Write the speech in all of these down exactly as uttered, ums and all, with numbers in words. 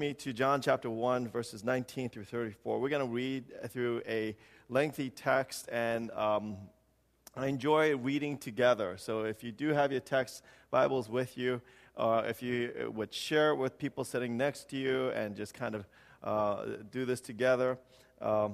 me to John chapter one, verses nineteen through thirty-four. We're going to read through a lengthy text, and um, I enjoy reading together. So if you do have your text Bibles with you, uh, if you would share it with people sitting next to you and just kind of uh, do this together. Um,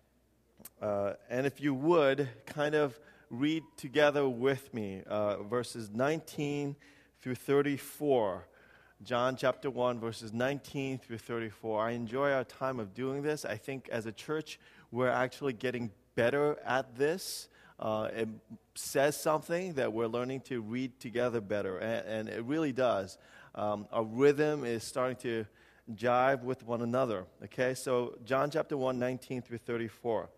uh, and if you would, kind of read together with me uh, verses nineteen through thirty-four. John chapter one, verses nineteen through thirty-four. I enjoy our time of doing this. I think as a church, we're actually getting better at this. Uh, it says something that we're learning to read together better, and, and it really does. Um, our rhythm is starting to jive with one another. Okay, so John chapter one, nineteen through thirty-four.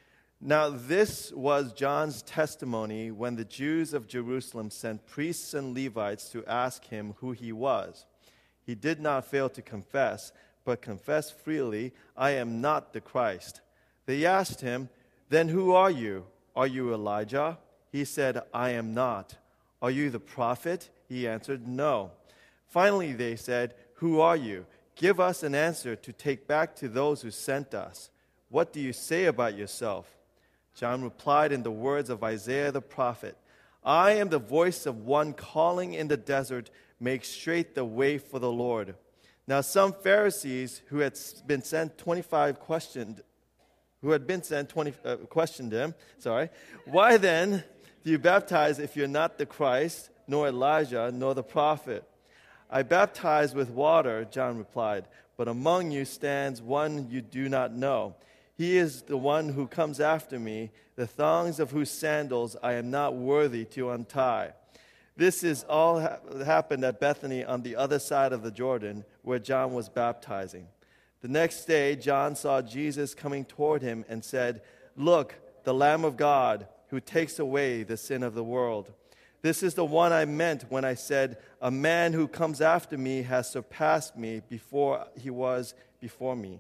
Now this was John's testimony when the Jews of Jerusalem sent priests and Levites to ask him who he was. He did not fail to confess, but confessed freely, "I am not the Christ." They asked him, "Then who are you? Are you Elijah?" He said, "I am not." "Are you the prophet?" He answered, "No." Finally they said, "Who are you? Give us an answer to take back to those who sent us. What do you say about yourself?" John replied in the words of Isaiah the prophet, "I am the voice of one calling in the desert, make straight the way for the Lord." Now some Pharisees who had been sent twenty-five questioned, who had been sent twenty uh, questioned him. Sorry, "Why then do you baptize if you're not the Christ, nor Elijah, nor the prophet?" "I baptize with water," John replied, "but among you stands one you do not know. He is the one who comes after me, the thongs of whose sandals I am not worthy to untie." This is all ha- happened at Bethany on the other side of the Jordan, where John was baptizing. The next day, John saw Jesus coming toward him and said, "Look, the Lamb of God, who takes away the sin of the world. This is the one I meant when I said, 'A man who comes after me has surpassed me before he was before me.'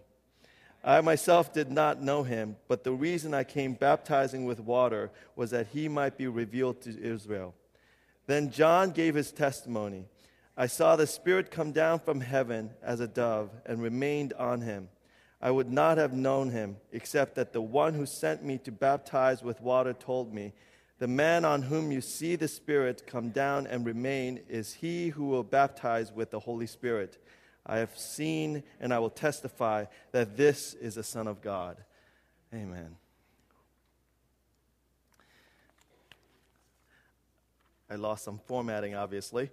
I myself did not know him, but the reason I came baptizing with water was that he might be revealed to Israel." Then John gave his testimony. "I saw the Spirit come down from heaven as a dove and remained on him. I would not have known him, except that the one who sent me to baptize with water told me, 'The man on whom you see the Spirit come down and remain is he who will baptize with the Holy Spirit.' I have seen and I will testify that this is the Son of God." Amen. I lost some formatting, obviously.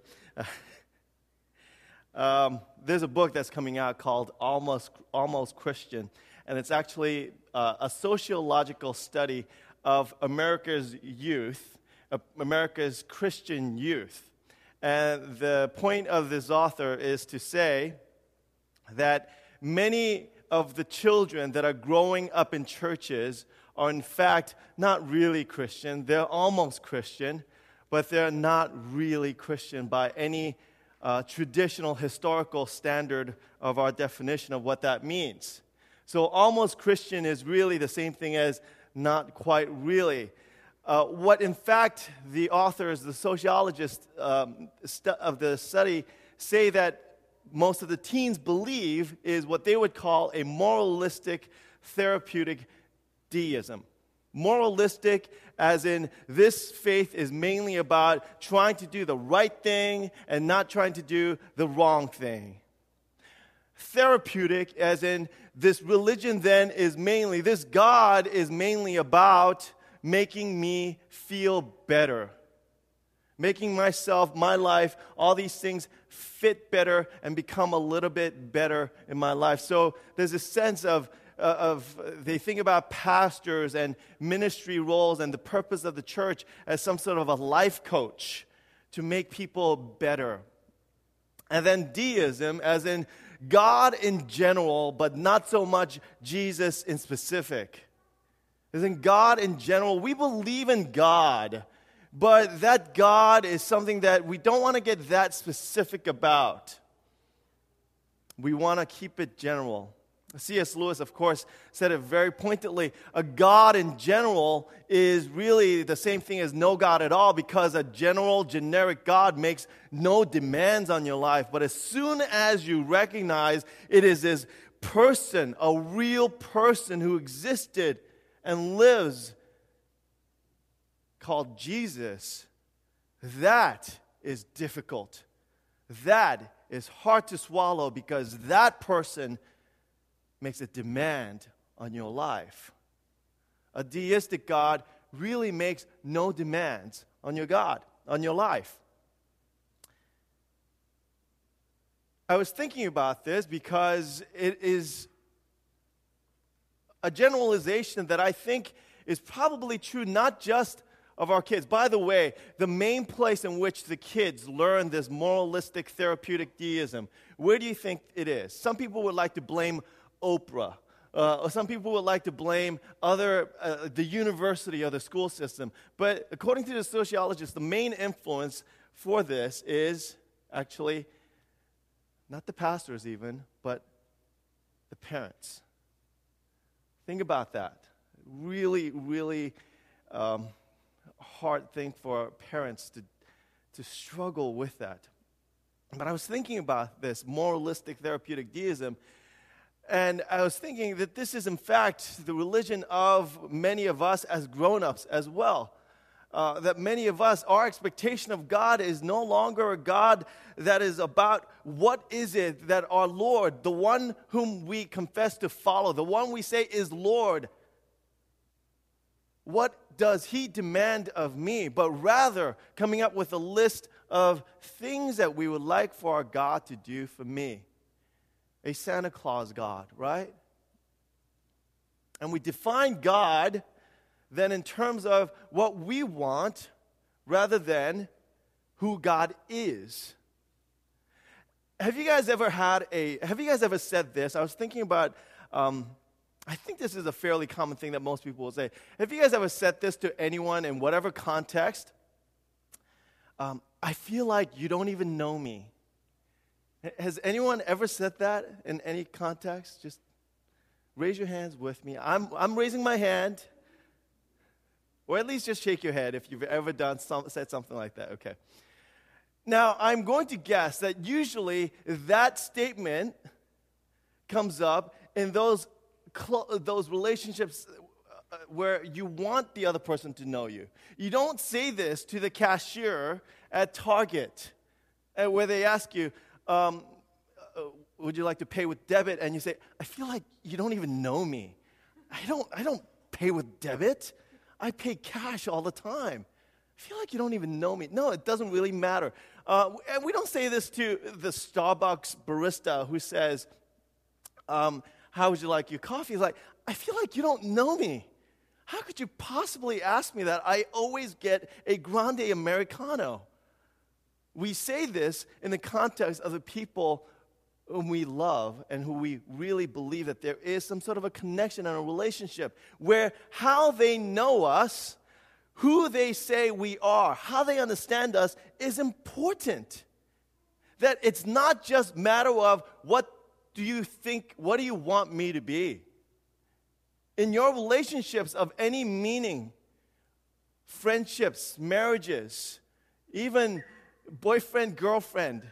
um, there's a book that's coming out called Almost, Almost Christian, and it's actually uh, a sociological study of America's youth, uh, America's Christian youth. And the point of this author is to say that many of the children that are growing up in churches are in fact not really Christian. They're almost Christian, but they're not really Christian by any uh, traditional historical standard of our definition of what that means. So almost Christian is really the same thing as not quite really. Uh, what, in fact, the authors, the sociologists um, stu- of the study say that most of the teens believe is what they would call a moralistic, therapeutic deism. Moralistic, as in this faith is mainly about trying to do the right thing and not trying to do the wrong thing. Therapeutic, as in this religion then is mainly, this God is mainly about making me feel better, making myself, my life, all these things fit better and become a little bit better in my life. So there's a sense of, uh, of they think about pastors and ministry roles and the purpose of the church as some sort of a life coach to make people better. And then deism, as in God in general, but not so much Jesus in specific. As in God in general, we believe in God, but that God is something that we don't want to get that specific about. We want to keep it general. C S Lewis, of course, said it very pointedly. A God in general is really the same thing as no God at all, because a general, generic God makes no demands on your life. But as soon as you recognize it is this person, a real person who existed and lives, called Jesus, that is difficult. That is hard to swallow, because that person makes a demand on your life. A deistic God really makes no demands on your God, on your life. I was thinking about this because it is a generalization that I think is probably true not just of our kids. By the way, the main place in which the kids learn this moralistic therapeutic deism, where do you think it is? Some people would like to blame Oprah. Uh, or some people would like to blame other uh, the university or the school system. But according to the sociologists, the main influence for this is actually not the pastors even, but the parents. Think about that. Really, really um, hard thing for parents to, to struggle with that. But I was thinking about this moralistic therapeutic deism, and I was thinking that this is, in fact, the religion of many of us as grown-ups as well. Uh, that many of us, our expectation of God is no longer a God that is about what is it that our Lord, the one whom we confess to follow, the one we say is Lord, what does He demand of me? But rather coming up with a list of things that we would like for our God to do for me. A Santa Claus God, right? And we define God then in terms of what we want rather than who God is. Have you guys ever had a, have you guys ever said this? I was thinking about, um, I think this is a fairly common thing that most people will say. Have you guys ever said this to anyone in whatever context? Um, I feel like you don't even know me. Has anyone ever said that in any context? Just raise your hands with me. I'm I'm raising my hand. Or at least just shake your head if you've ever done some, said something like that. Okay. Now, I'm going to guess that usually that statement comes up in those cl- those relationships where you want the other person to know you. You don't say this to the cashier at Target, uh, where they ask you, Um, uh, would you like to pay with debit? And you say, I feel like you don't even know me. I don't I don't pay with debit. I pay cash all the time. I feel like you don't even know me. No, it doesn't really matter. Uh, and we don't say this to the Starbucks barista who says, um, how would you like your coffee? He's like, I feel like you don't know me. How could you possibly ask me that? I always get a grande Americano. We say this in the context of the people whom we love and who we really believe that there is some sort of a connection and a relationship where how they know us, who they say we are, how they understand us is important. That it's not just a matter of what do you think, what do you want me to be? In your relationships of any meaning, friendships, marriages, even boyfriend, girlfriend,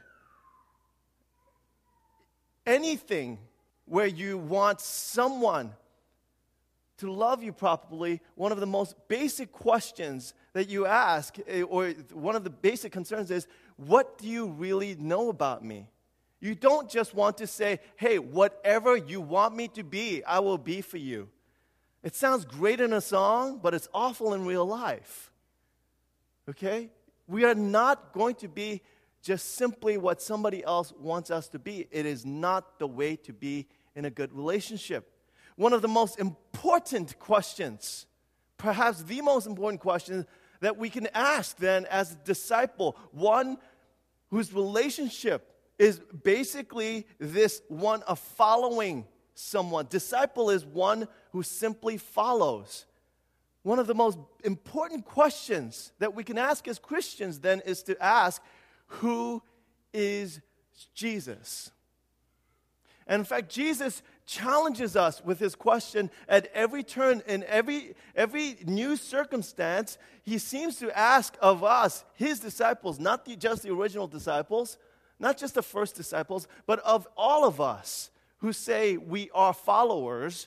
anything where you want someone to love you properly, one of the most basic questions that you ask, or one of the basic concerns is, what do you really know about me? You don't just want to say, hey, whatever you want me to be, I will be for you. It sounds great in a song, but it's awful in real life. Okay? We are not going to be just simply what somebody else wants us to be. It is not the way to be in a good relationship. One of the most important questions, perhaps the most important question that we can ask then as a disciple, one whose relationship is basically this one of following someone. Disciple is one who simply follows. One of the most important questions that we can ask as Christians then is to ask, who is Jesus? And in fact, Jesus challenges us with his question at every turn. In every, every new circumstance, he seems to ask of us, his disciples, not the, just the original disciples, not just the first disciples, but of all of us who say we are followers,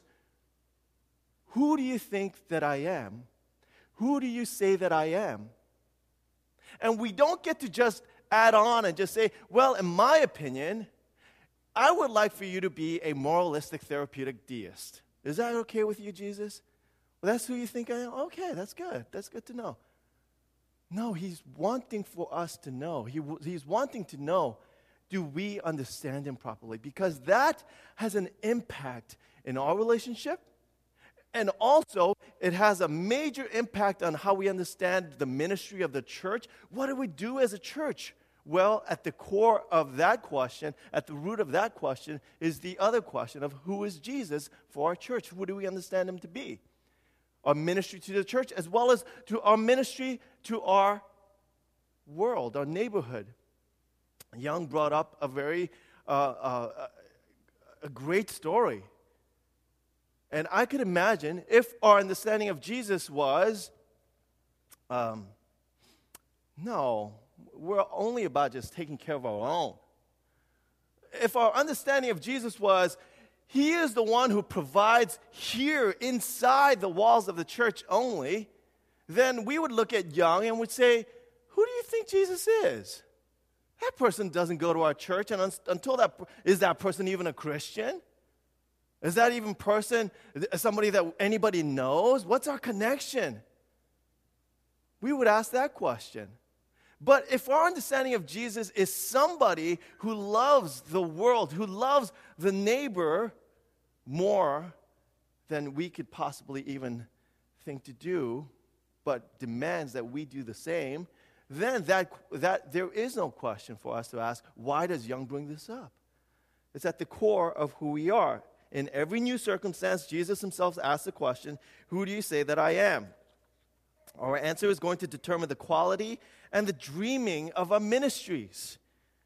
who do you think that I am? Who do you say that I am? And we don't get to just add on and just say, well, in my opinion, I would like for you to be a moralistic therapeutic deist. Is that okay with you, Jesus? Well, that's who you think I am? Okay, that's good. That's good to know. No, he's wanting for us to know. He, he's wanting to know, do we understand him properly? Because that has an impact in our relationship. And also, it has a major impact on how we understand the ministry of the church. What do we do as a church? Well, at the core of that question, at the root of that question, is the other question of who is Jesus for our church? Who do we understand him to be? Our ministry to the church, as well as to our ministry to our world, our neighborhood. Young brought up a very, uh, uh, a great story. And I could imagine if our understanding of Jesus was, um, no, we're only about just taking care of our own. If our understanding of Jesus was, he is the one who provides here inside the walls of the church only, then we would look at Young and would say, who do you think Jesus is? That person doesn't go to our church, and un- until that, is that person even a Christian? Is that even person, somebody that anybody knows? What's our connection? We would ask that question. But if our understanding of Jesus is somebody who loves the world, who loves the neighbor more than we could possibly even think to do, but demands that we do the same, then that, that there is no question for us to ask, why does Young bring this up? It's at the core of who we are. In every new circumstance, Jesus himself asks the question, who do you say that I am? Our answer is going to determine the quality and the dreaming of our ministries.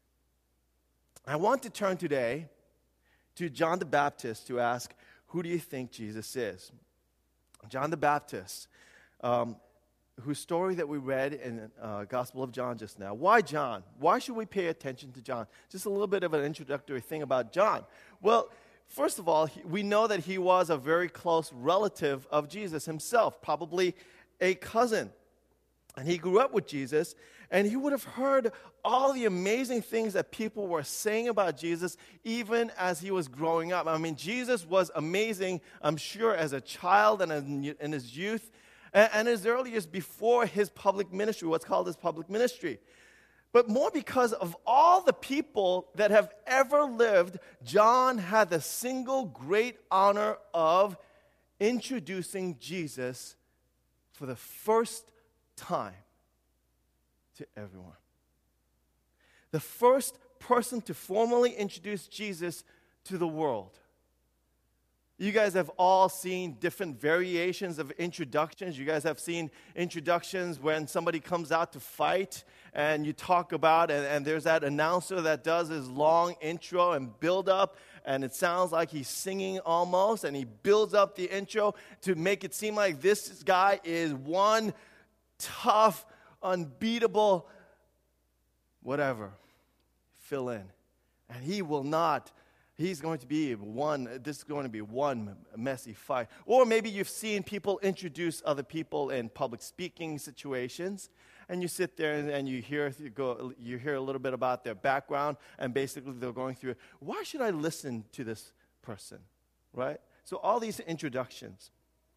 I want to turn today to John the Baptist to ask, who do you think Jesus is? John the Baptist, um, whose story that we read in uh, Gospel of John just now. Why John? Why should we pay attention to John? Just a little bit of an introductory thing about John. Well, first of all, he, we know that he was a very close relative of Jesus himself, probably a cousin. And he grew up with Jesus, and he would have heard all the amazing things that people were saying about Jesus even as he was growing up. I mean, Jesus was amazing, I'm sure, as a child and in his youth, and, and as early as before his public ministry, what's called his public ministry. But more because of all the people that have ever lived, John had the single great honor of introducing Jesus for the first time to everyone. The first person to formally introduce Jesus to the world. You guys have all seen different variations of introductions. You guys have seen introductions when somebody comes out to fight and you talk about, and, and there's that announcer that does his long intro and build up, and it sounds like he's singing almost, and he builds up the intro to make it seem like this guy is one tough, unbeatable, whatever, fill in. And he will not He's going to be one, this is going to be one messy fight. Or maybe you've seen people introduce other people in public speaking situations, and you sit there and, and you hear you go, you hear a little bit about their background, and basically they're going through, why should I listen to this person, right? So all these introductions.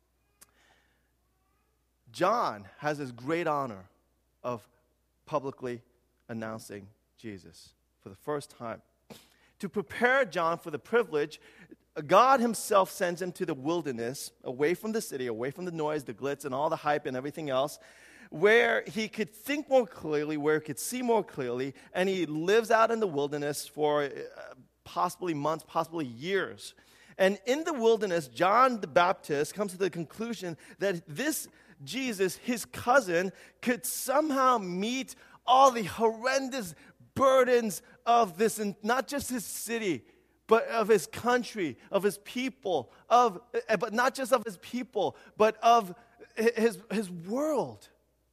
John has this great honor of publicly announcing Jesus for the first time. To prepare John for the privilege, God himself sends him to the wilderness, away from the city, away from the noise, the glitz, and all the hype and everything else, where he could think more clearly, where he could see more clearly, and he lives out in the wilderness for uh, possibly months, possibly years. And in the wilderness, John the Baptist comes to the conclusion that this Jesus, his cousin, could somehow meet all the horrendous burdens of this, and not just his city, but of his country, of his people, of, but not just of his people, but of his, his world.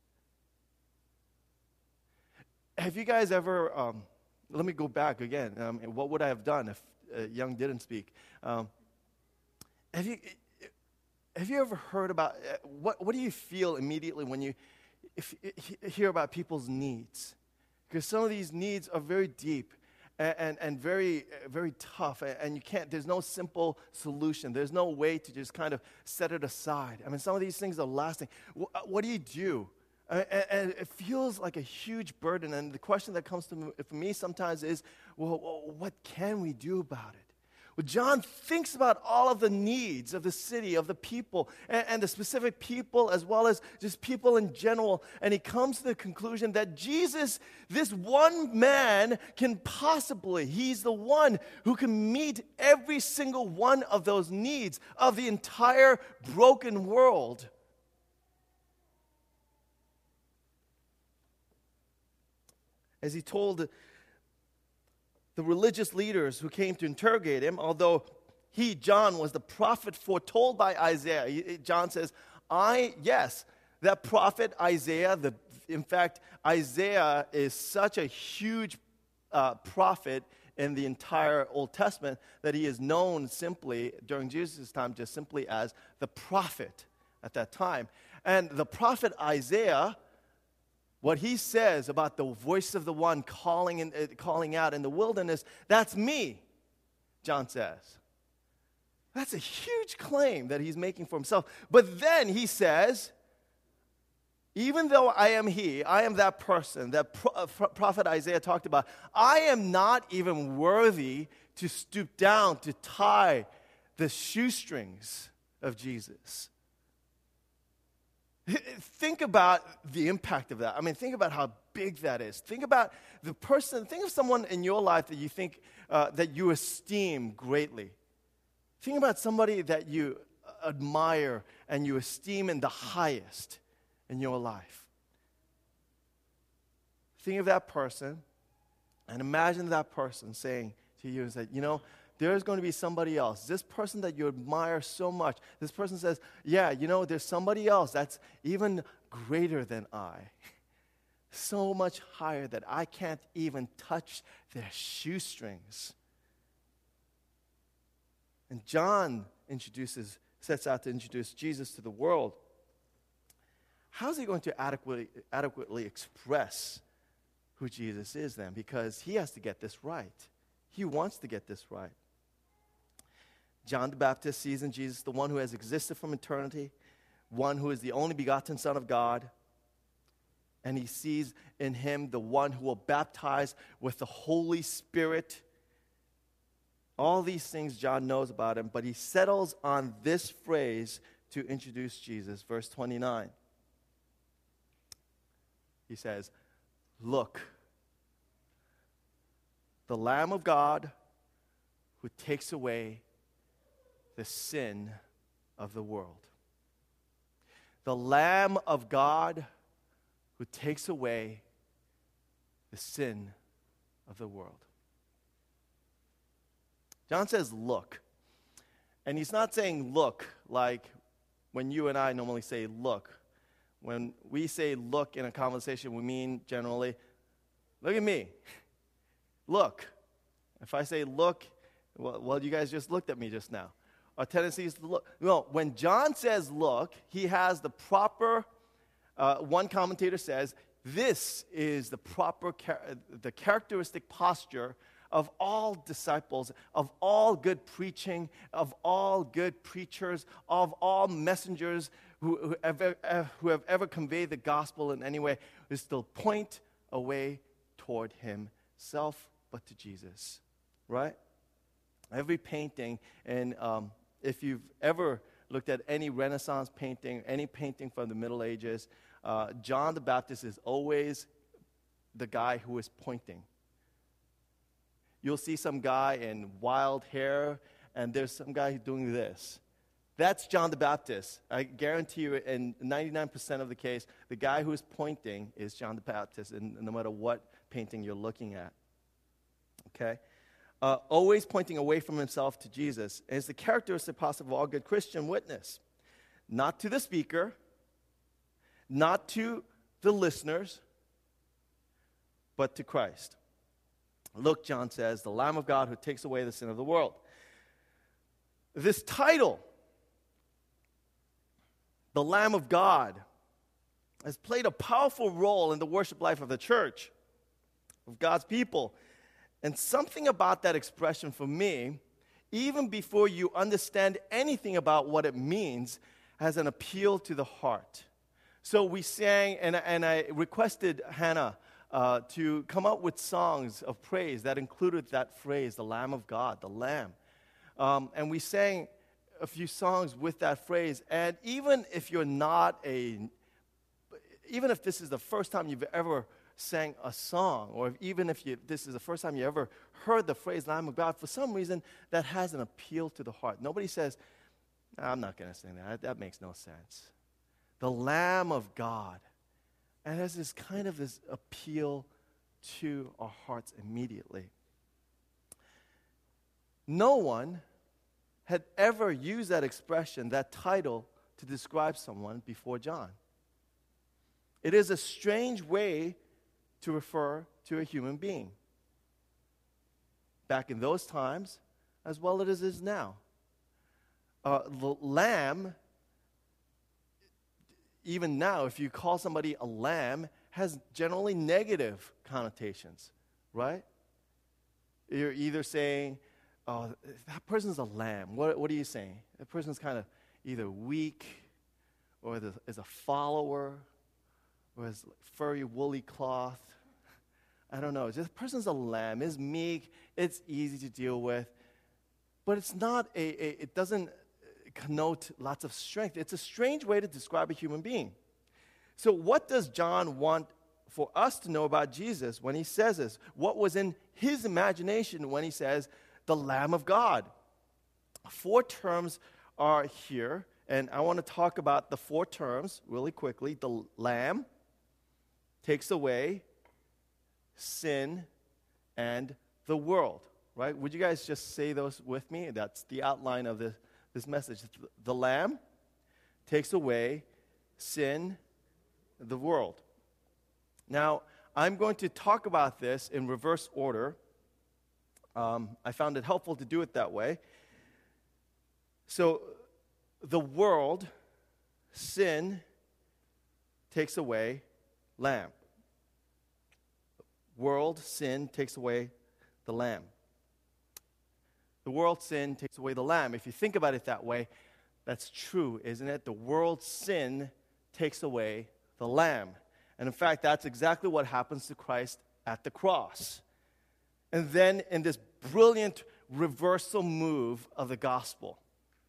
Have you guys ever, um, let me go back again. Um, what would I have done if uh, Young didn't speak? Um, have you have you ever heard about, uh, what, what do you feel immediately when you if, if, hear about people's needs? Because some of these needs are very deep and, and, and very, very tough, and, and you can't, there's no simple solution. There's no way to just kind of set it aside. I mean, some of these things are lasting. What, what do you do? And, and it feels like a huge burden. And the question that comes to me, for me sometimes is, well, what can we do about it? Well, John thinks about all of the needs of the city, of the people, and, and the specific people as well as just people in general. And he comes to the conclusion that Jesus, this one man, can possibly, he's the one who can meet every single one of those needs of the entire broken world. As he told the religious leaders who came to interrogate him, although he, John, was the prophet foretold by Isaiah. John says, I, yes, that prophet Isaiah, the, in fact, Isaiah is such a huge uh, prophet in the entire Old Testament that he is known simply, during Jesus' time, just simply as the prophet at that time. And the prophet Isaiah, what he says about the voice of the one calling, in, uh, calling out in the wilderness, that's me, John says. That's a huge claim that he's making for himself. But then he says, even though I am he, I am that person that pro- uh, prophet Isaiah talked about, I am not even worthy to stoop down to tie the shoestrings of Jesus. Think about the impact of that. I mean, think about how big that is. Think about the person, think of someone in your life that you think, uh, that you esteem greatly. Think about somebody that you admire and you esteem in the highest in your life. Think of that person and imagine that person saying to you, say, you know, there's going to be somebody else. This person that you admire so much, this person says, yeah, you know, there's somebody else that's even greater than I. So much higher that I can't even touch their shoestrings. And John introduces, sets out to introduce Jesus to the world. How is he going to adequately, adequately express who Jesus is then? Because he has to get this right. He wants to get this right. John the Baptist sees in Jesus the one who has existed from eternity, one who is the only begotten Son of God, and he sees in him the one who will baptize with the Holy Spirit. All these things John knows about him, but he settles on this phrase to introduce Jesus. Verse twenty-nine. He says, look, the Lamb of God who takes away the sin of the world. The Lamb of God who takes away the sin of the world. John says, look. And he's not saying look like when you and I normally say look. When we say look in a conversation, we mean generally, look at me. Look. If I say look, well, well, you guys just looked at me just now. Our tendency is to look. No, when John says look, he has the proper, uh, one commentator says, this is the proper, char- the characteristic posture of all disciples, of all good preaching, of all good preachers, of all messengers who, who, have, uh, who have ever conveyed the gospel in any way, is to point away toward himself, but to Jesus, right? Every painting, and um, if you've ever looked at any Renaissance painting, any painting from the Middle Ages, uh, John the Baptist is always the guy who is pointing. You'll see some guy in wild hair, and there's some guy who's doing this. That's John the Baptist. I guarantee you, in ninety-nine percent of the case, the guy who is pointing is John the Baptist, and no matter what painting you're looking at. Okay? uh, always pointing away from himself to Jesus. And it's the characteristic possible of all good Christian witness. Not to the speaker, not to the listeners, but to Christ. Look, John says, the Lamb of God who takes away the sin of the world. This title, the Lamb of God, has played a powerful role in the worship life of the church, of God's people. And something about that expression for me, even before you understand anything about what it means, has an appeal to the heart. So we sang, and, and I requested Hannah uh, to come up with songs of praise that included that phrase, the Lamb of God, the Lamb. Um, and we sang a few songs with that phrase. And even if you're not a, even if this is the first time you've ever sang a song, or if, even if you, this is the first time you ever heard the phrase Lamb of God, for some reason that has an appeal to the heart. Nobody says, I'm not going to sing that. That makes no sense. The Lamb of God. And it has this kind of this appeal to our hearts immediately. No one had ever used that expression, that title, to describe someone before John. It is a strange way to refer to a human being. Back in those times, as well as it is now. Uh, the lamb, even now, if you call somebody a lamb, has generally negative connotations, right? You're either saying, oh, that person's a lamb. What, what are you saying? That person's kind of either weak, or the, is a follower, or is furry, woolly cloth. I don't know. This person's a lamb. It's meek. It's easy to deal with. But it's not a, a it doesn't connote lots of strength. It's a strange way to describe a human being. So what does John want for us to know about Jesus when he says this? What was in his imagination when he says, the Lamb of God? Four terms are here, and I want to talk about the four terms really quickly. The Lamb takes away sin and the world, right? Would you guys just say those with me? That's the outline of this, this message. The Lamb takes away sin, the world. Now, I'm going to talk about this in reverse order. Um, I found it helpful to do it that way. So, the world, sin, takes away Lamb. World, sin, takes away the Lamb. The world, sin, takes away the Lamb. If you think about it that way, that's true, isn't it? The world's sin takes away the Lamb. And in fact, that's exactly what happens to Christ at the cross. And then in this brilliant reversal move of the gospel,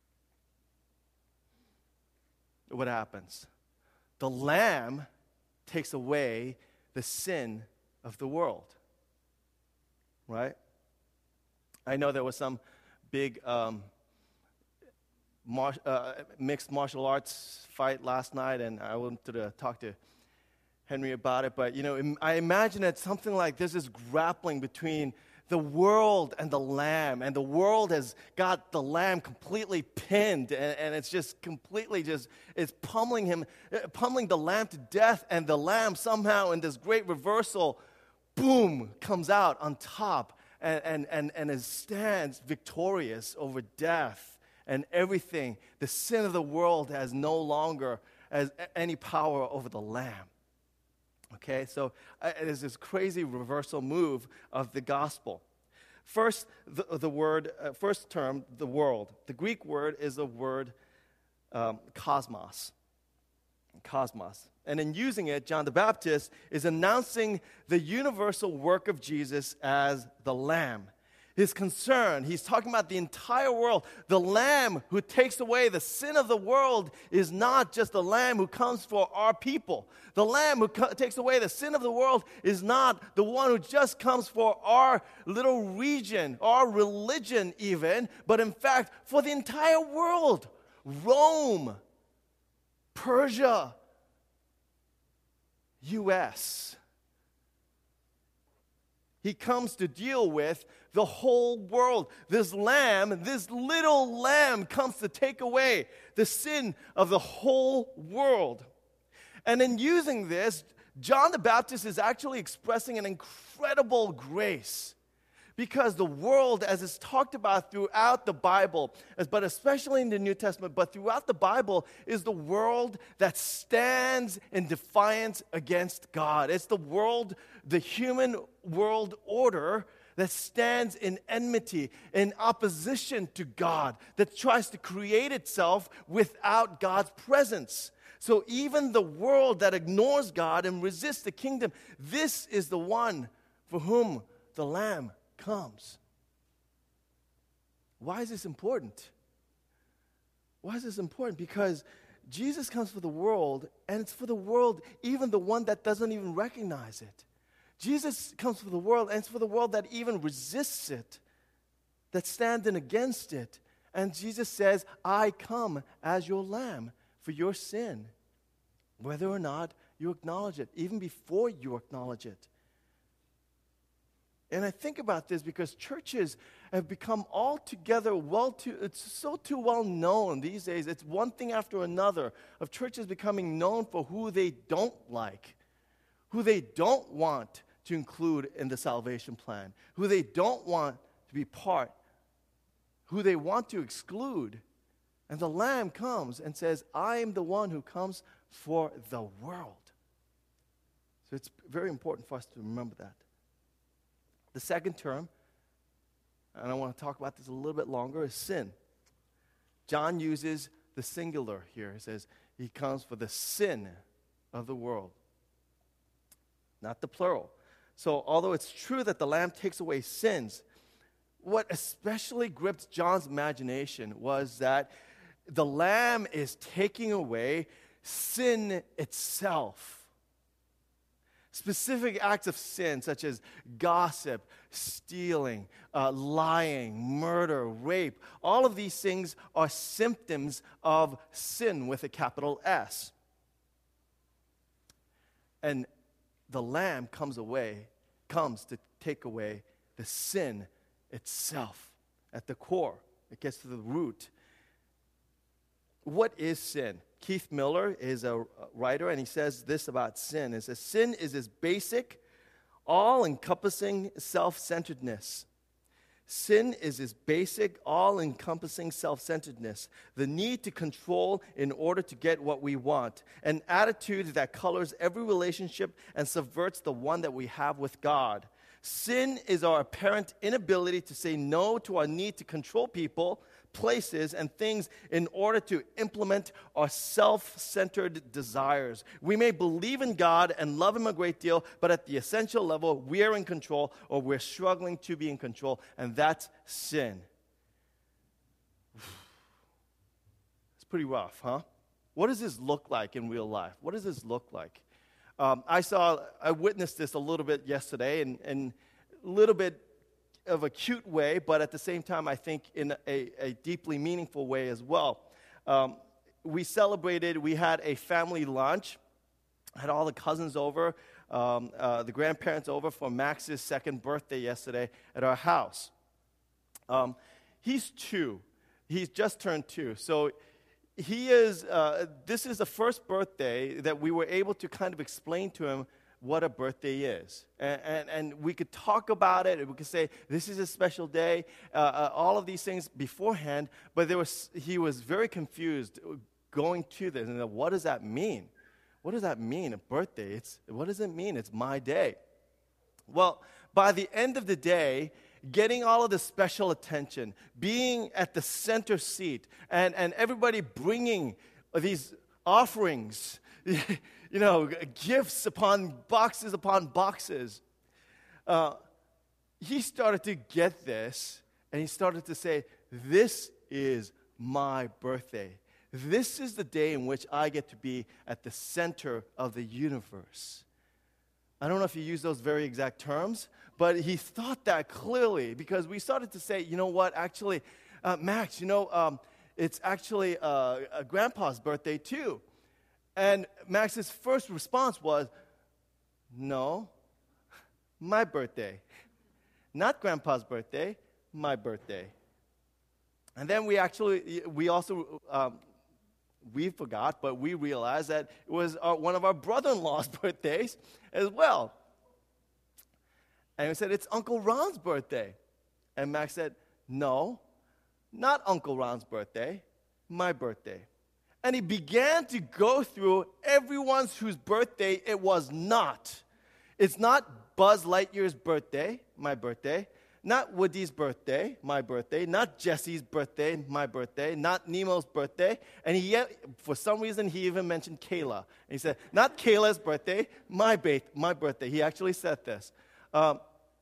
what happens? The Lamb takes away the sin of the world. Right? I know there was some big um, mar- uh, mixed martial arts fight last night, and I wanted to talk to Henry about it, but you know, im- I imagine that something like this is grappling between the world and the Lamb, and the world has got the Lamb completely pinned, and, and it's just completely just, it's pummeling him, uh, pummeling the Lamb to death, and the Lamb somehow in this great reversal, boom, comes out on top, and, and, and, and it stands victorious over death and everything. The sin of the world has no longer has any power over the Lamb. Okay, so uh, it is this crazy reversal move of the gospel. First, the, the word, uh, first term, the world. The Greek word is the word um, cosmos. Cosmos. And in using it, John the Baptist is announcing the universal work of Jesus as the Lamb. His concern, he's talking about the entire world. The Lamb who takes away the sin of the world is not just the Lamb who comes for our people. The Lamb who co- takes away the sin of the world is not the one who just comes for our little region, our religion even, but in fact for the entire world. Rome, Persia, U S, He comes to deal with the whole world. This lamb, this little lamb comes to take away the sin of the whole world. And in using this, John the Baptist is actually expressing an incredible grace. Because the world, as it's talked about throughout the Bible, as, but especially in the New Testament, but throughout the Bible, is the world that stands in defiance against God. It's the world, the human world order that stands in enmity, in opposition to God, that tries to create itself without God's presence. So even the world that ignores God and resists the kingdom, this is the one for whom the Lamb comes. Why is this important? Why is this important? Because Jesus comes for the world, and it's for the world, even the one that doesn't even recognize it. Jesus comes for the world, and it's for the world that even resists it, that stands in against it. And Jesus says, I come as your lamb for your sin, whether or not you acknowledge it, even before you acknowledge it. And I think about this because churches have become altogether well too, it's so too well known these days. It's one thing after another of churches becoming known for who they don't like, who they don't want to include in the salvation plan, who they don't want to be part, who they want to exclude. And the Lamb comes and says, I am the one who comes for the world. So it's very important for us to remember that. The second term, and I want to talk about this a little bit longer, is sin. John uses the singular here. He says, he comes for the sin of the world, not the plural. So although it's true that the Lamb takes away sins, what especially gripped John's imagination was that the Lamb is taking away sin itself. Specific acts of sin such as gossip, stealing, uh, lying, murder, rape. All of these things are symptoms of sin with a capital S. And the Lamb comes away, comes to take away the sin itself at the core. It gets to the root. What is sin? Keith Miller is a writer, and he says this about sin. He says, sin is this basic, all-encompassing self-centeredness. Sin is this basic, all-encompassing self-centeredness, the need to control in order to get what we want, an attitude that colors every relationship and subverts the one that we have with God. Sin is our apparent inability to say no to our need to control people, places, and things in order to implement our self-centered desires. We may believe in God and love Him a great deal, but at the essential level, we're in control or we're struggling to be in control, and that's sin. It's pretty rough, huh? What does this look like in real life? What does this look like? Um, I saw, I witnessed this a little bit yesterday, and, and a little bit of a cute way, but at the same time, I think in a, a deeply meaningful way as well. Um, we celebrated, we had a family lunch, had all the cousins over, um, uh, the grandparents over for Max's second birthday yesterday at our house. Um, he's two. He's just turned two. So he is, uh, this is the first birthday that we were able to kind of explain to him what a birthday is. And, and, and we could talk about it, and we could say, this is a special day, uh, uh, all of these things beforehand, but there was, he was very confused going to this. And what does that mean? What does that mean, a birthday? It's, what does it mean? It's my day. Well, by the end of the day, getting all of the special attention, being at the center seat, and, and everybody bringing these offerings, you know, gifts upon boxes upon boxes. Uh, he started to get this, and he started to say, this is my birthday. This is the day in which I get to be at the center of the universe. I don't know if he used those very exact terms, but he thought that clearly, because we started to say, you know what, actually, uh, Max, you know, um, it's actually uh, a grandpa's birthday too. And Max's first response was, no, my birthday. Not Grandpa's birthday, my birthday. And then we actually, we also, um, we forgot, but we realized that it was our, one of our brother-in-law's birthdays as well. And we said, it's Uncle Ron's birthday. And Max said, no, not Uncle Ron's birthday, my birthday. And he began to go through everyone's whose birthday it was not. It's not Buzz Lightyear's birthday, my birthday. Not Woody's birthday, my birthday. Not Jesse's birthday, my birthday. Not Nemo's birthday. And he, for some reason, he even mentioned Kayla. And he said, not Kayla's birthday, my, ba- my birthday. He actually said this. Um,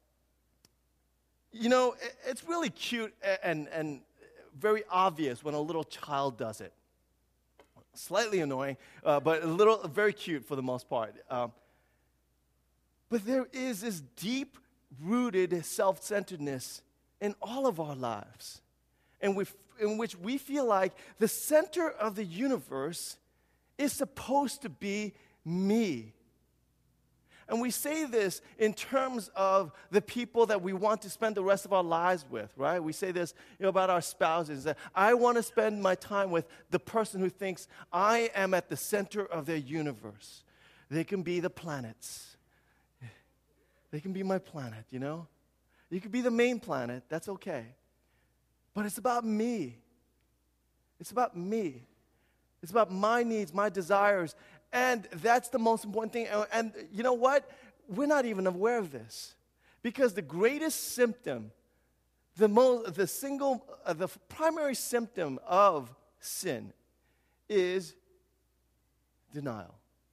you know, it, it's really cute and, and very obvious when a little child does it. Slightly annoying, uh, but a little, very cute for the most part. Um, but there is this deep-rooted self-centeredness in all of our lives, in which, in which we feel like the center of the universe is supposed to be me. And we say this in terms of the people that we want to spend the rest of our lives with, right? We say this, you know, about our spouses. That I want to spend my time with the person who thinks I am at the center of their universe. They can be the planets. They can be my planet, you know? You could be the main planet. That's okay. But it's about me. It's about me. It's about my needs, my desires. And that's the most important thing. And you know what? We're not even aware of this. Because the greatest symptom, the most, the single, uh, the primary symptom of sin is denial.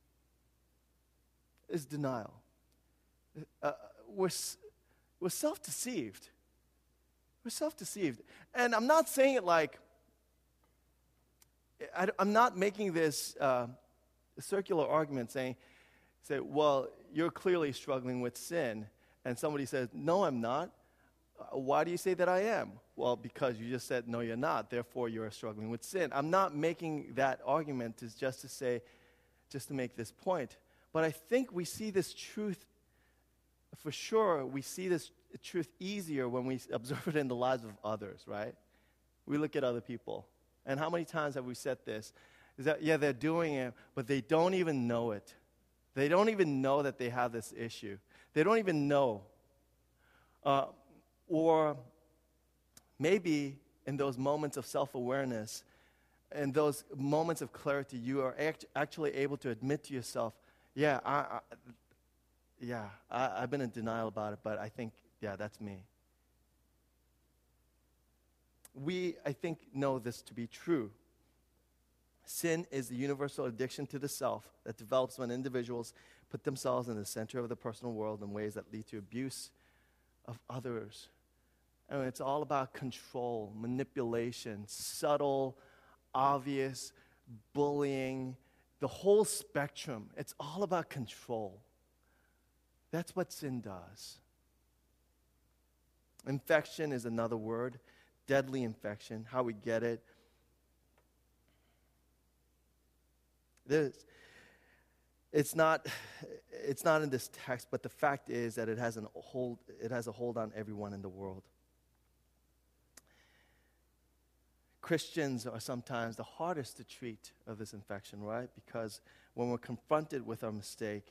Is denial. Uh, we're, we're self-deceived. We're self-deceived. And I'm not saying it like, I, I'm not making this uh, a circular argument saying, say, well, you're clearly struggling with sin. And somebody says, no, I'm not. Uh, why do you say that I am? Well, because you just said, no, you're not. Therefore, you're struggling with sin. I'm not making that argument to, just to say, just to make this point. But I think we see this truth, for sure, we see this truth easier when we observe it in the lives of others, right? We look at other people. And how many times have we said this? Is that, yeah, they're doing it, but they don't even know it. They don't even know that they have this issue. They don't even know. Uh, or maybe in those moments of self-awareness, in those moments of clarity, you are act- actually able to admit to yourself, yeah, I, I, yeah, I, I've been in denial about it, but I think, yeah, that's me. We, I think, know this to be true. Sin is the universal addiction to the self that develops when individuals put themselves in the center of the personal world in ways that lead to abuse of others. And it's all about control, manipulation, subtle, obvious, bullying, the whole spectrum. It's all about control. That's what sin does. Infection is another word, deadly infection, how we get it. There's, it's not, it's not in this text, but the fact is that it has an hold. It has a hold on everyone in the world. Christians are sometimes the hardest to treat of this infection, right? Because when we're confronted with our mistake,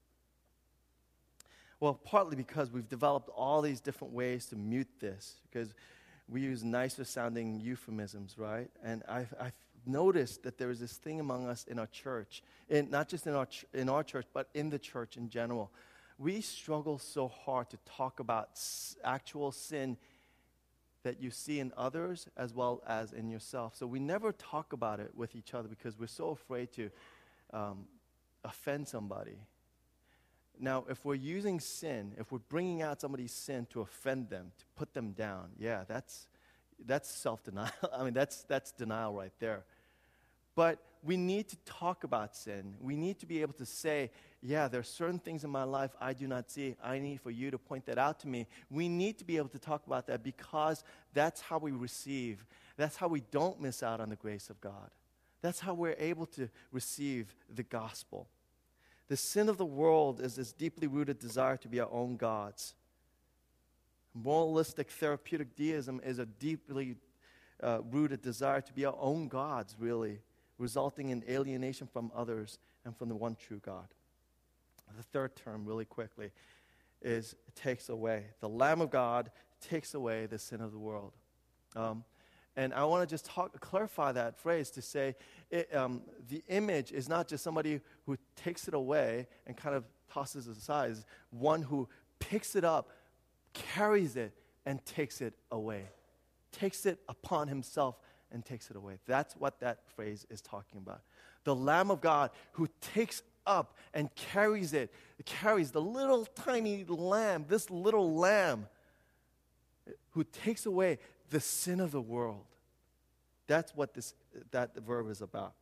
well, partly because we've developed all these different ways to mute this, because we use nicer sounding euphemisms, right? And I've, I've noticed that there is this thing among us in our church, in, not just in our, ch- in our church, but in the church in general. We struggle so hard to talk about s- actual sin that you see in others as well as in yourself. So we never talk about it with each other because we're so afraid to um, offend somebody. Now, if we're using sin, if we're bringing out somebody's sin to offend them, to put them down, yeah, that's that's self-denial. I mean, that's that's denial right there. But we need to talk about sin. We need to be able to say, yeah, there are certain things in my life I do not see. I need for you to point that out to me. We need to be able to talk about that because that's how we receive. That's how we don't miss out on the grace of God. That's how we're able to receive the gospel. The sin of the world is this deeply rooted desire to be our own gods. Moralistic therapeutic deism is a deeply uh, rooted desire to be our own gods, really, resulting in alienation from others and from the one true God. The third term, really quickly, is takes away. The Lamb of God takes away the sin of the world. Um, and I want to just talk, clarify that phrase to say it, um, the image is not just somebody who takes it away and kind of tosses it aside. It's one who picks it up, carries it, and takes it away. Takes it upon himself and takes it away. That's what that phrase is talking about. The Lamb of God who takes up and carries it, carries the little tiny lamb, this little lamb, who takes away the sin of the world. That's what this that verb is about.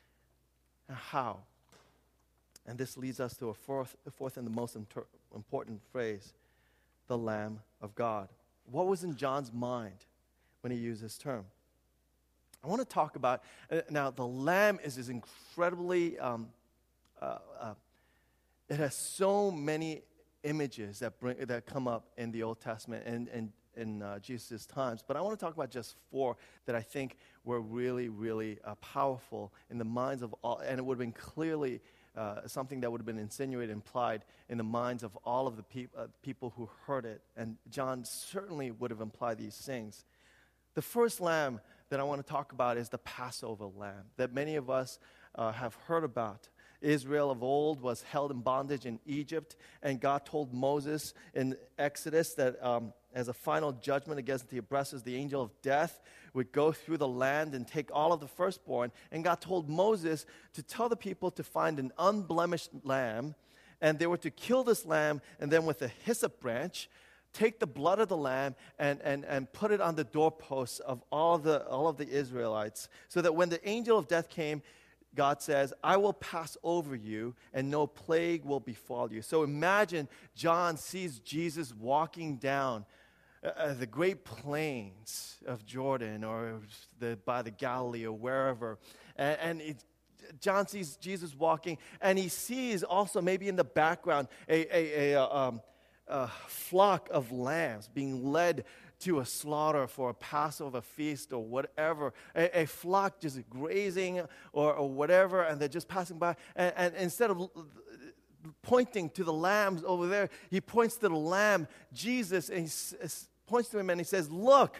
How? And this leads us to a fourth, a fourth and the most inter- important phrase, the Lamb of God. What was in John's mind when he used this term? I want to talk about, uh, now the Lamb is, is incredibly, um, uh, uh, it has so many images that bring that come up in the Old Testament and, and in uh, Jesus' times. But I want to talk about just four that I think were really, really uh, powerful in the minds of all, and it would have been clearly uh, something that would have been insinuated, implied in the minds of all of the peop- uh, people who heard it. And John certainly would have implied these things. The first lamb that I want to talk about is the Passover lamb that many of us uh, have heard about. Israel of old was held in bondage in Egypt, and God told Moses in Exodus that um, as a final judgment against the oppressors, the angel of death would go through the land and take all of the firstborn. And God told Moses to tell the people to find an unblemished lamb, and they were to kill this lamb, and then with a hyssop branch, take the blood of the lamb and, and, and put it on the doorposts of all of the all of the Israelites, so that when the angel of death came, God says, I will pass over you and no plague will befall you. So imagine John sees Jesus walking down uh, the great plains of Jordan or the, by the Galilee or wherever. And, and it, John sees Jesus walking, and he sees also maybe in the background a, a, a, um, a flock of lambs being led to a slaughter for a Passover feast or whatever, a, a flock just grazing or, or whatever, and they're just passing by. And, and instead of pointing to the lambs over there, he points to the lamb, Jesus, and he s- points to him and he says, look,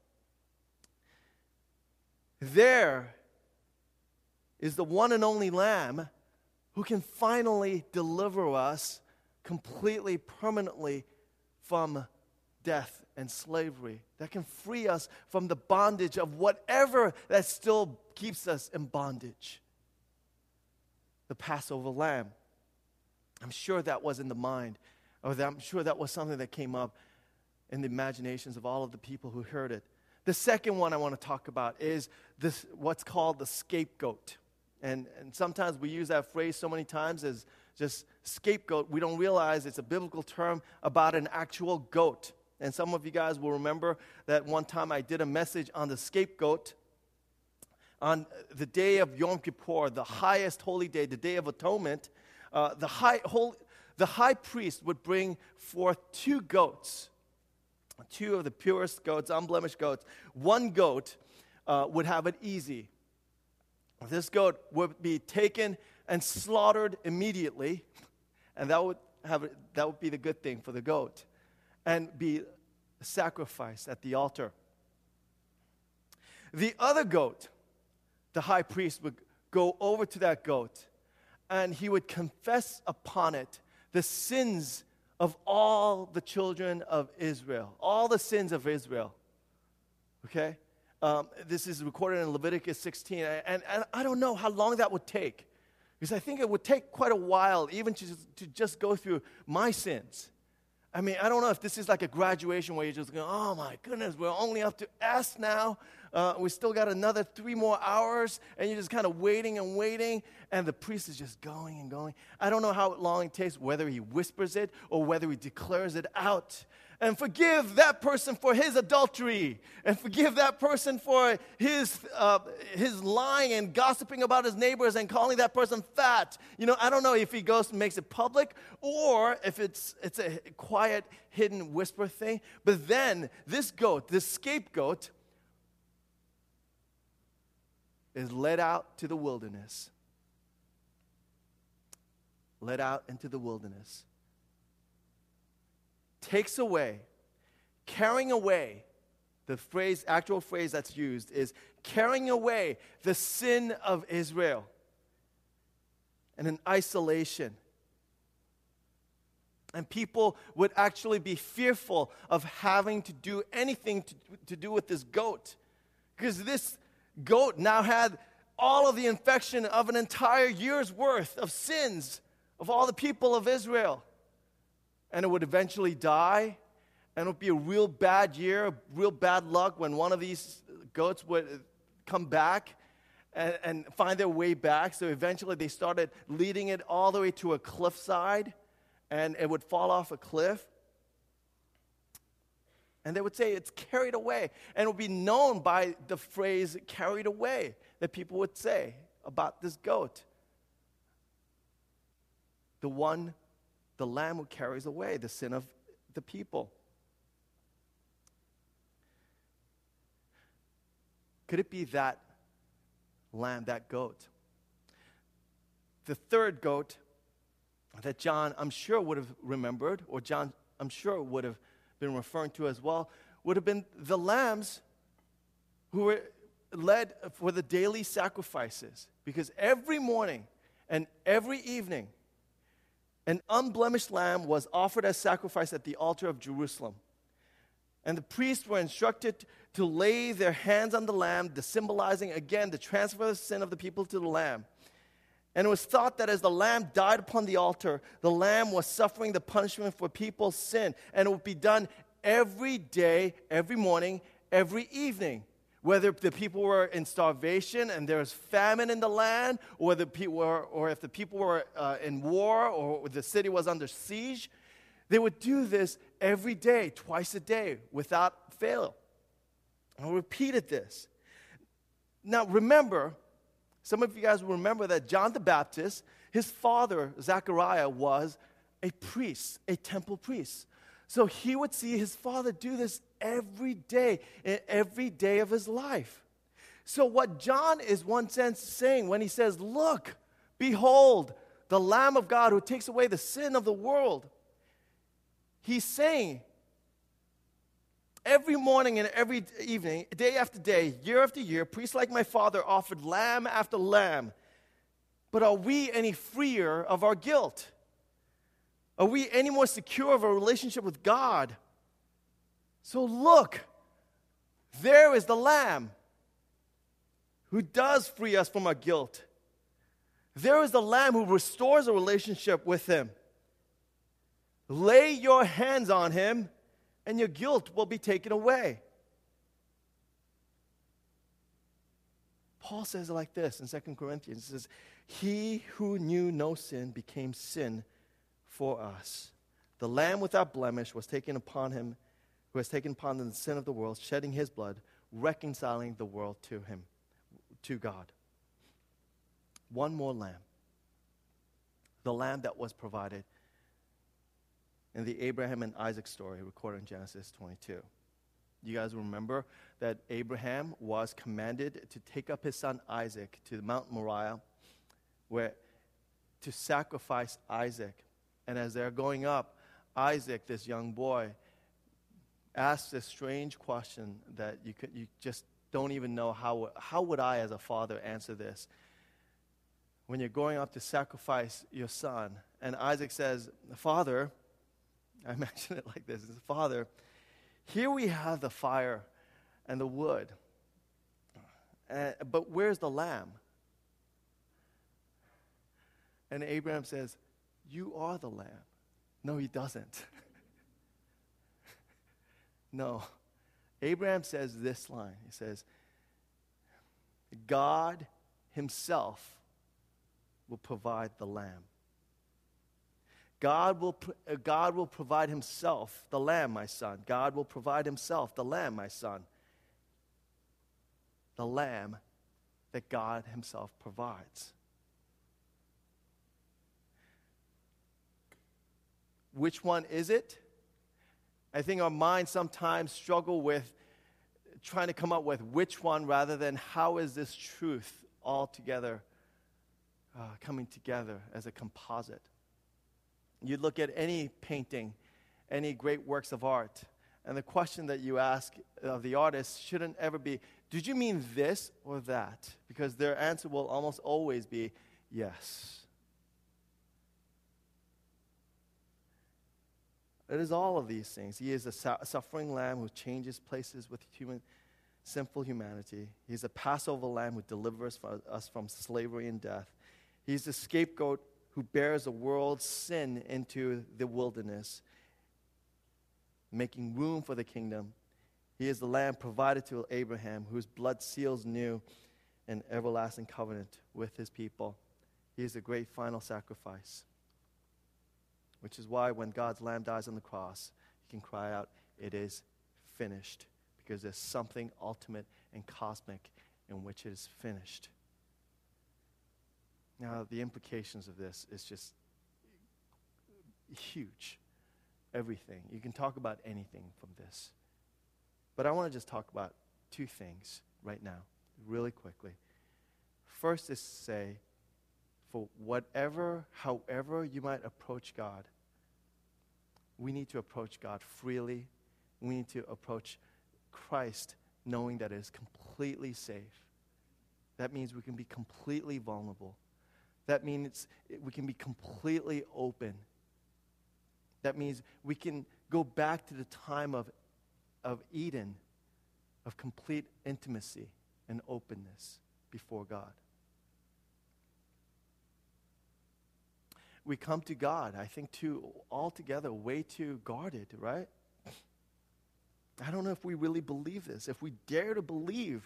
there is the one and only lamb who can finally deliver us completely, permanently from death and slavery, that can free us from the bondage of whatever that still keeps us in bondage. The Passover lamb. I'm sure that was in the mind, or that I'm sure that was something that came up in the imaginations of all of the people who heard it. The second one I want to talk about is this, what's called the scapegoat. And, and sometimes we use that phrase so many times as just scapegoat. We don't realize it's a biblical term about an actual goat. And some of you guys will remember that one time I did a message on the scapegoat on the day of Yom Kippur, the highest holy day, the Day of Atonement. Uh, the, high, holy, the high priest would bring forth two goats, two of the purest goats, unblemished goats. One goat uh, would have it easy. This goat would be taken and slaughtered immediately, and that would have that would be the good thing for the goat, and be sacrificed at the altar. The other goat, the high priest would go over to that goat, and he would confess upon it the sins of all the children of Israel, all the sins of Israel. Okay? Um, this is recorded in Leviticus sixteen, and, and I don't know how long that would take, because I think it would take quite a while even to, to just go through my sins. I mean, I don't know if this is like a graduation where you're just going, oh my goodness, we're only up to S now. Uh, we still got another three more hours, and you're just kind of waiting and waiting, and the priest is just going and going. I don't know how long it takes, whether he whispers it or whether he declares it out. And forgive that person for his adultery. And forgive that person for his uh, his lying and gossiping about his neighbors and calling that person fat. You know, I don't know if he goes and makes it public or if it's it's a quiet, hidden whisper thing. But then this goat, this scapegoat, is led out to the wilderness. Led out into the wilderness. Takes away, carrying away, the phrase, actual phrase that's used is carrying away the sin of Israel. And in isolation. And people would actually be fearful of having to do anything to, to do with this goat. Because this goat now had all of the infection of an entire year's worth of sins of all the people of Israel. And it would eventually die, and it would be a real bad year, real bad luck when one of these goats would come back and, and find their way back. So eventually they started leading it all the way to a cliffside, and it would fall off a cliff. And they would say it's carried away, and it would be known by the phrase carried away that people would say about this goat. The one The lamb who carries away the sin of the people. Could it be that lamb, that goat? The third goat that John, I'm sure, would have remembered, or John, I'm sure, would have been referring to as well, would have been the lambs who were led for the daily sacrifices. Because every morning and every evening, an unblemished lamb was offered as sacrifice at the altar of Jerusalem. And the priests were instructed to lay their hands on the lamb, the symbolizing, again, the transfer of sin of the people to the lamb. And it was thought that as the lamb died upon the altar, the lamb was suffering the punishment for people's sin. And it would be done every day, every morning, every evening. Whether the people were in starvation and there was famine in the land, or the people were, or if the people were uh, in war, or the city was under siege, they would do this every day, twice a day, without fail. I repeated this. Now remember, some of you guys will remember that John the Baptist, his father, Zechariah, was a priest, a temple priest. So he would see his father do this every day, every day of his life. So what John is one sense saying when he says, look, behold, the Lamb of God who takes away the sin of the world. He's saying, every morning and every evening, day after day, year after year, priests like my father offered lamb after lamb. But are we any freer of our guilt? Are we any more secure of a relationship with God? So look, there is the Lamb who does free us from our guilt. There is the Lamb who restores a relationship with Him. Lay your hands on Him, and your guilt will be taken away. Paul says it like this in Second Corinthians. He says, He who knew no sin became sin for us. The Lamb without blemish was taken upon him, who has taken upon him the sin of the world, shedding his blood, reconciling the world to him, to God. One more lamb. The lamb that was provided in the Abraham and Isaac story recorded in Genesis twenty-two. You guys remember that Abraham was commanded to take up his son Isaac to Mount Moriah, where to sacrifice Isaac. And as they're going up, Isaac, this young boy, asks this strange question that you could, you just don't even know how, how would I as a father answer this. When you're going up to sacrifice your son, and Isaac says, Father, I mention it like this, Father, here we have the fire and the wood, uh, but where's the lamb? And Abraham says, you are the lamb. No, he doesn't. No. Abraham says this line. He says, God himself will provide the lamb. God will, uh, God will provide himself, the lamb, my son. God will provide himself, the lamb, my son. The lamb that God himself provides. Which one is it? I think our minds sometimes struggle with trying to come up with which one rather than how is this truth all together uh, coming together as a composite. You look at any painting, any great works of art, and the question that you ask of the artist shouldn't ever be, did you mean this or that? Because their answer will almost always be yes. It is all of these things. He is a su- suffering lamb who changes places with human, sinful humanity. He's a Passover lamb who delivers us from slavery and death. He's the scapegoat who bears the world's sin into the wilderness, making room for the kingdom. He is the lamb provided to Abraham, whose blood seals new and everlasting covenant with his people. He is the great final sacrifice, which is why when God's lamb dies on the cross, you can cry out, it is finished, because there's something ultimate and cosmic in which it is finished. Now, the implications of this is just huge. Everything. You can talk about anything from this. But I want to just talk about two things right now, really quickly. First is to say, for whatever, however you might approach God, we need to approach God freely. We need to approach Christ knowing that it is completely safe. That means we can be completely vulnerable. That means we can be completely open. That means we can go back to the time of, of Eden, of complete intimacy and openness before God. We come to God, I think, too, altogether way too guarded, right? I don't know if we really believe this, if we dare to believe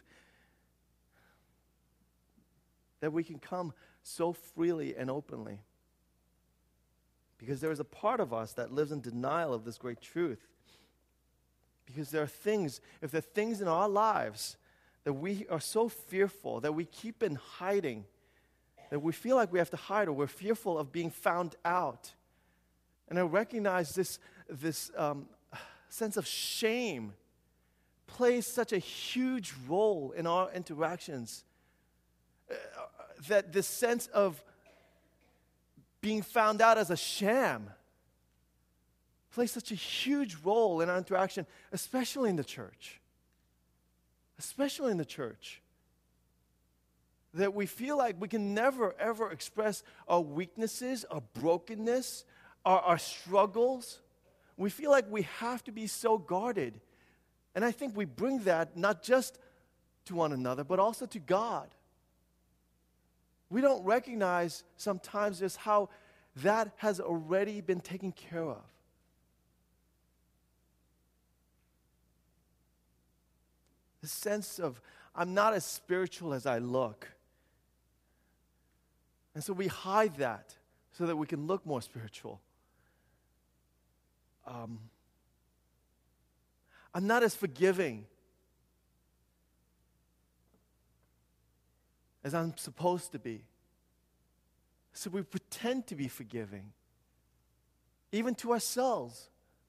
that we can come so freely and openly. Because there is a part of us that lives in denial of this great truth. Because there are things, if there are things in our lives that we are so fearful, that we keep in hiding, that we feel like we have to hide, or we're fearful of being found out. And I recognize this, this um, sense of shame plays such a huge role in our interactions. Uh, that this sense of being found out as a sham plays such a huge role in our interaction, especially in the church. Especially in the church. That we feel like we can never, ever express our weaknesses, our brokenness, our, our struggles. We feel like we have to be so guarded. And I think we bring that not just to one another, but also to God. We don't recognize sometimes just how that has already been taken care of. The sense of, I'm not as spiritual as I look. And so we hide that so that we can look more spiritual. Um, I'm not as forgiving as I'm supposed to be. So we pretend to be forgiving, even to ourselves.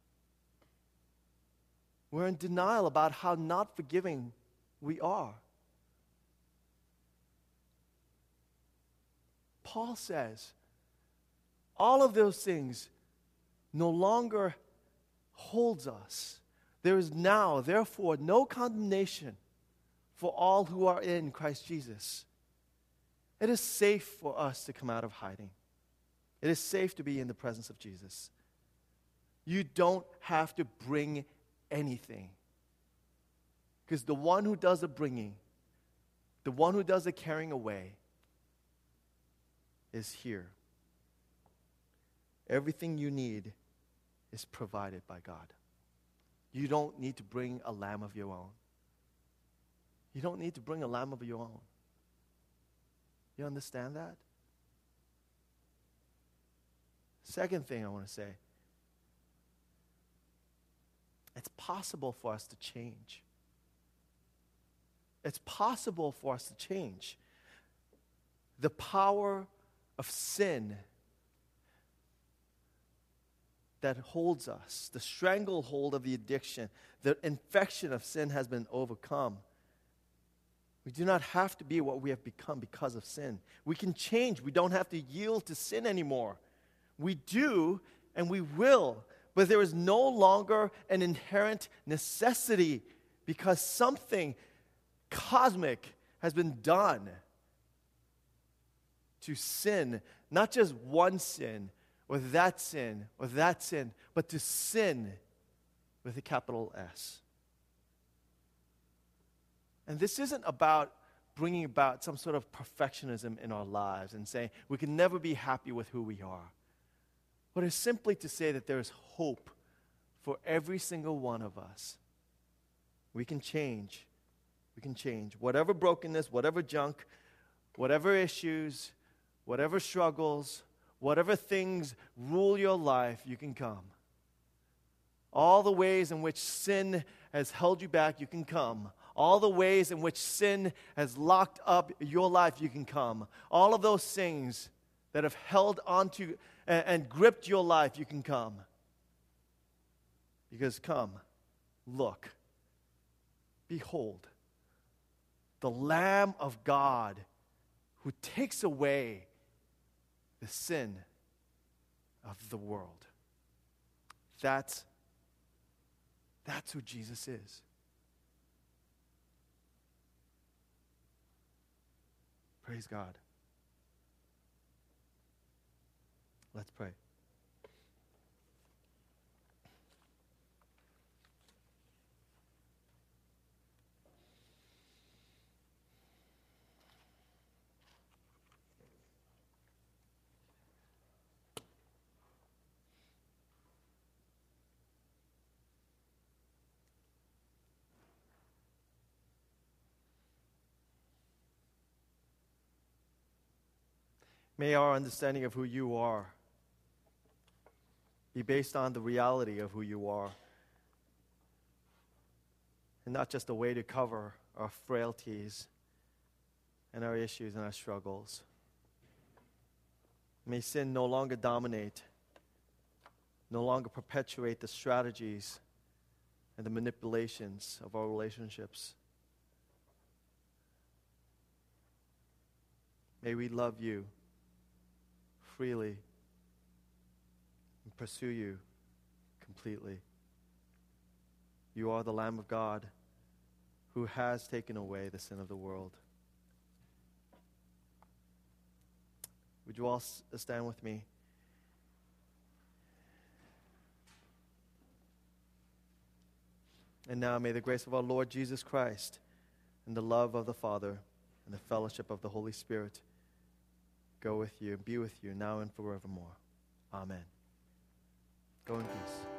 We're in denial about how not forgiving we are. Paul says, all of those things no longer holds us. There is now, therefore, no condemnation for all who are in Christ Jesus. It is safe for us to come out of hiding. It is safe to be in the presence of Jesus. You don't have to bring anything. Because the one who does the bringing, the one who does the carrying away, is here. Everything you need is provided by God. You don't need to bring a lamb of your own. You don't need to bring a lamb of your own. You understand that? Second thing I want to say, it's possible for us to change. It's possible for us to change. The power of sin that holds us, the stranglehold of the addiction, the infection of sin has been overcome. We do not have to be what we have become because of sin. We can change. We don't have to yield to sin anymore. We do, and we will, but there is no longer an inherent necessity because something cosmic has been done to sin, not just one sin, or that sin, or that sin, but to sin with a capital S. And this isn't about bringing about some sort of perfectionism in our lives and saying we can never be happy with who we are. But it's simply to say that there is hope for every single one of us. We can change. We can change. Whatever brokenness, whatever junk, whatever issues, whatever struggles, whatever things rule your life, you can come. All the ways in which sin has held you back, you can come. All the ways in which sin has locked up your life, you can come. All of those things that have held onto and, and gripped your life, you can come. Because come, look, behold, the Lamb of God who takes away the sin of the world. That's, that's who Jesus is. Praise God. Let's pray. May our understanding of who you are be based on the reality of who you are, and not just a way to cover our frailties and our issues and our struggles. May sin no longer dominate, no longer perpetuate the strategies and the manipulations of our relationships. May we love you freely and pursue you completely. You are the Lamb of God who has taken away the sin of the world. Would you all s- stand with me? And now may the grace of our Lord Jesus Christ and the love of the Father and the fellowship of the Holy Spirit go with you, be with you now and forevermore. Amen. Go in peace.